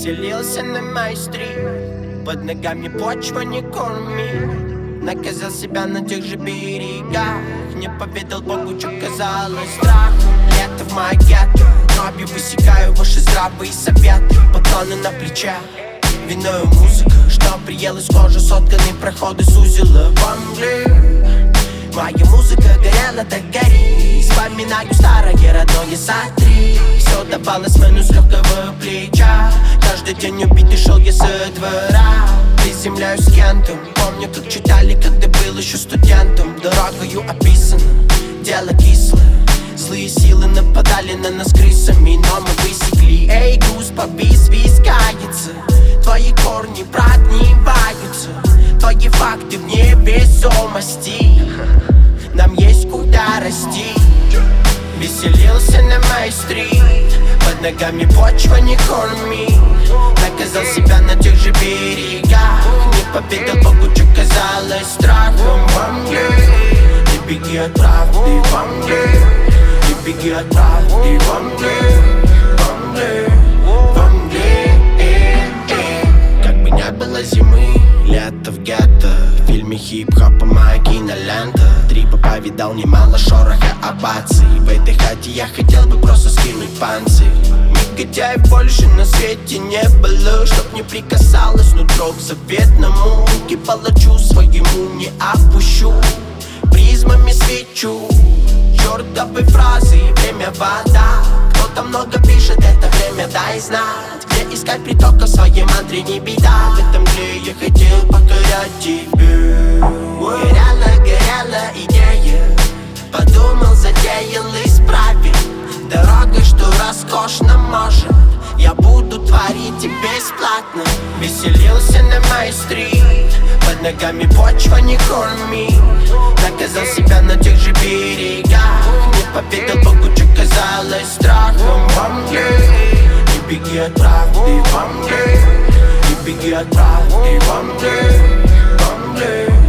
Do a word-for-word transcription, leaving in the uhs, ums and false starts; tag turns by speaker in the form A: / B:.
A: Веселился на майстре, под ногами почва не корми. Наказал себя на тех же берегах, не поведал Богу, что казалось страхом. Лето в моей гетто, кровью высекаю ваши здравые советы. Патроны на плечах, виною музыка, что приелась кожа, сотканные проходы сузила во мгле. Моя музыка горела, так гори. Вспоминаю старое родное сотри. Все давалось меню с легкого плеча. Каждый день убитый шел я со двора. Приземляюсь с кентом. Помню, как читали, когда был еще студентом. Дорогою описано, дело кислое. Злые силы нападали на нас крысами, но мы высекли. Эй, груз побис, вискается. Твои корни прогниваются. Твои факты в невесомости. Нам есть куда расти. Веселился на майстре, под ногами почва не корми. Наказал себя на тех же берегах, не поведал Богу, что казалось страхом во мгле. Не беги от правды во мгле, не беги от правды во мгле, во мгле, во мгле. Как бы не было зимы, лето в гетто. В фильме хип-хопа моя кинолента. Трипа повидал немало шороха оваций. В этой хате я хотел бы просто скинуть панцирь. Негодяев больше на свете не было, чтоб не прикасалась нутро к заветному. Руки палачу своему не опущу, призмами свечу чертовы фразы. Время вода, кто-то много пишет, это время дай знать. Где искать притока в своей мантре, не беда. В этом мгле я хотел покорять тебе. Горела, горела идея, подумал, затеял, исправил. Дорога, что роскошно может, я буду творить и бесплатно. Веселился на майстре, под ногами почва не корми. Наказал себя на тех же берегах, не поведал Богу, что казалось страхом во мгле. Не беги от правды во мгле, не беги от правды во мгле, во мгле.